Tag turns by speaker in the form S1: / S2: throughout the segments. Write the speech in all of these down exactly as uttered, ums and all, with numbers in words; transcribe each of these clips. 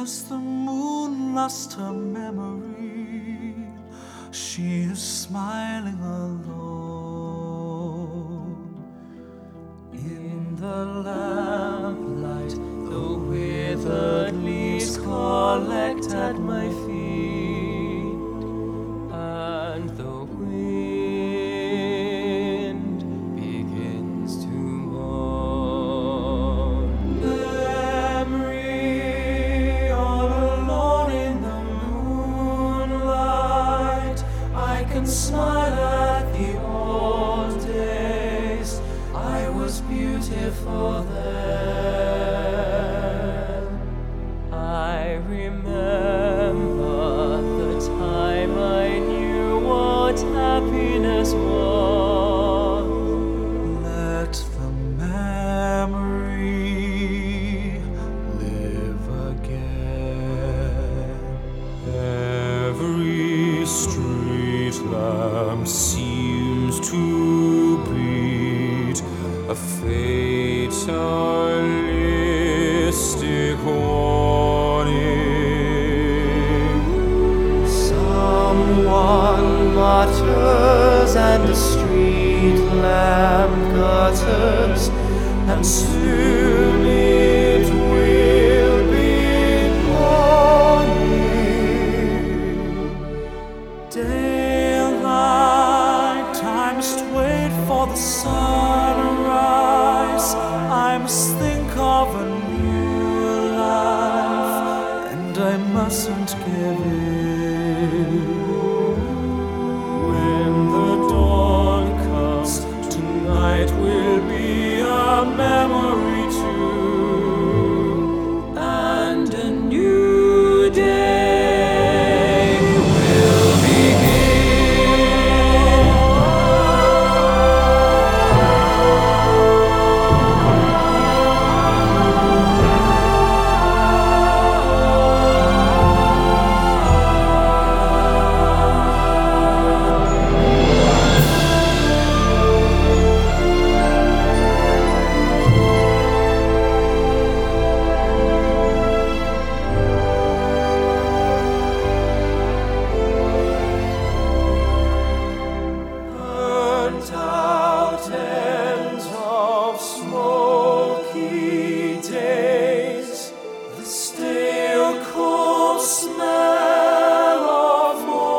S1: Has the moon lost her memory? She is smiling alone. In the lamplight, the withered leaves collect at my feet, and the wind begins to mourn. Memory, all alone in the moonlight, I can smile at the old days. I was beautiful then. I remember the time I knew what happiness was. Let the memory live again. Every street lamp seems to beat a fatalistic warning. Someone mutters and the street lamp gutters, and soon it will be morning. Daylight, I must wait for the sunrise. I must think of a new life, and I mustn't give in. When the dawn comes, tonight will be a memory too, and a new day will begin. Burnt out ends of smoky days, the stale cold smell of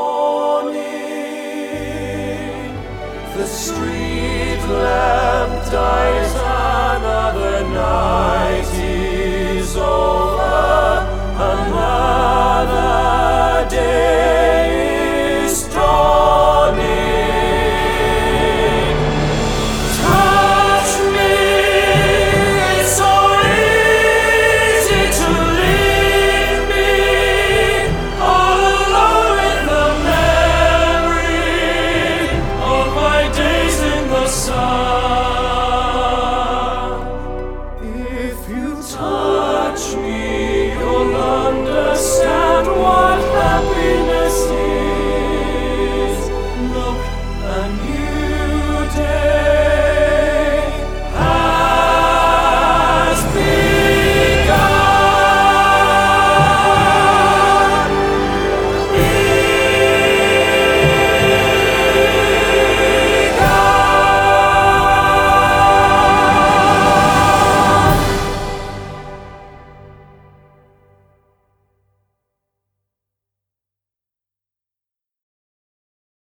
S1: morning. The street lamp dies, another night is over, another day is dawning. Touch me, it's so easy to leave me all alone in the memory of my days in the sun. If you touch me,